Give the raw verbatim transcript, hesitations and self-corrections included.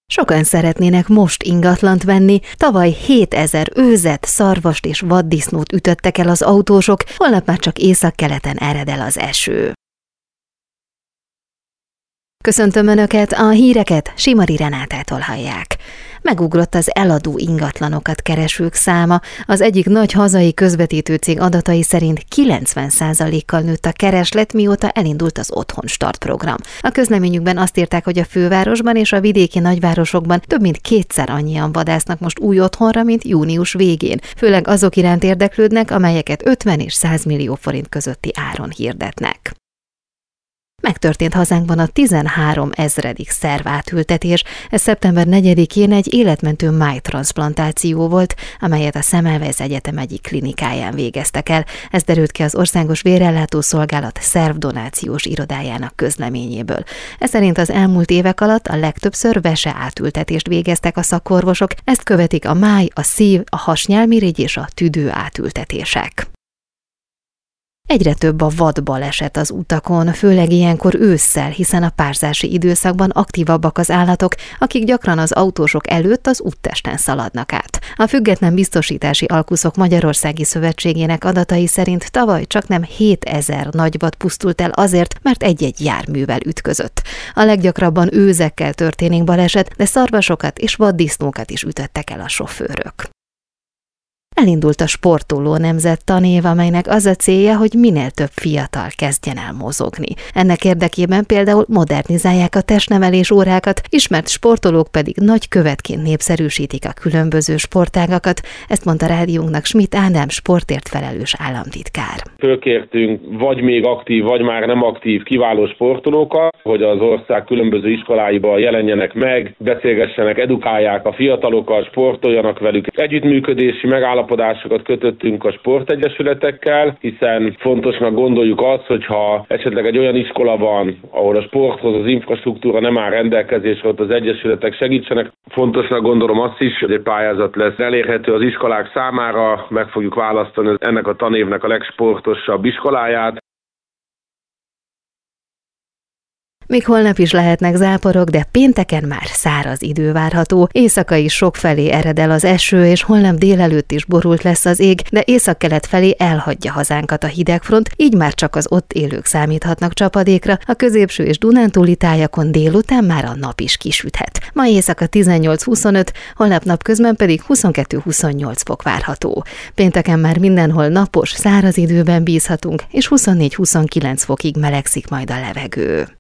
Sokan szeretnének most ingatlant venni, tavaly hétezer őzet, szarvast és vaddisznót ütöttek el az autósok, holnap már csak északkeleten ered el az eső. Köszöntöm Önöket, a híreket Simari Renátától hallják. Megugrott az eladó ingatlanokat keresők száma, az egyik nagy hazai közvetítőcég adatai szerint kilencven százalékkal nőtt a kereslet, mióta elindult az Otthon Start program. A közleményükben azt írták, hogy a fővárosban és a vidéki nagyvárosokban több mint kétszer annyian vadásznak most új otthonra, mint június végén. Főleg azok iránt érdeklődnek, amelyeket ötven és száz millió forint közötti áron hirdetnek. Megtörtént hazánkban a tizenhárom ezredik szervátültetés. Ez szeptember negyedikén egy életmentő májtranszplantáció volt, amelyet a Semmelweis Egyetem egyik klinikáján végeztek el. Ez derült ki az Országos Vérellátó Szolgálat szervdonációs irodájának közleményéből. Ez szerint az elmúlt évek alatt a legtöbbször vese átültetést végeztek a szakorvosok, ezt követik a máj, a szív, a hasnyálmirigy és a tüdő átültetések. Egyre több a vadbaleset az utakon, főleg ilyenkor ősszel, hiszen a párzási időszakban aktívabbak az állatok, akik gyakran az autósok előtt az úttesten szaladnak át. A Független Biztosítási Alkuszok Magyarországi Szövetségének adatai szerint tavaly csaknem hétezer nagyvad pusztult el azért, mert egy-egy járművel ütközött. A leggyakrabban őzekkel történik baleset, de szarvasokat és vaddisznókat is ütöttek el a sofőrök. Elindult a Sportoló Nemzet tanév, amelynek az a célja, hogy minél több fiatal kezdjen el mozogni. Ennek érdekében például modernizálják a testnevelés órákat, ismert sportolók pedig nagy követként népszerűsítik a különböző sportágakat, ezt mondta rádiónknak Schmidt Ádám sportért felelős államtitkár. Fölkértünk vagy még aktív, vagy már nem aktív kiváló sportolókat, hogy az ország különböző iskoláiban jelenjenek meg, beszélgessenek, edukálják a fiatalokat, sportoljanak velük. Együttműködési megállapodásokat kötöttünk a sportegyesületekkel, hiszen fontosnak gondoljuk azt, hogyha esetleg egy olyan iskola van, ahol a sporthoz az infrastruktúra nem áll rendelkezésre, ott az egyesületek segítsenek. Fontosnak gondolom azt is, hogy egy pályázat lesz elérhető az iskolák számára, meg fogjuk választani ennek a tanévnek a legsportosabb iskoláját. Még holnap is lehetnek záporok, de pénteken már száraz idő várható. Éjszaka is sokfelé ered el az eső, és holnap délelőtt is borult lesz az ég, de északkelet felé elhagyja hazánkat a hidegfront, így már csak az ott élők számíthatnak csapadékra. A középső és dunántúli tájakon délután már a nap is kisüthet. Ma éjszaka tizennyolc-huszonöt, holnap napközben pedig huszonkettő-huszonnyolc fok várható. Pénteken már mindenhol napos, száraz időben bízhatunk, és huszonnégy-huszonkilenc fokig melegszik majd a levegő.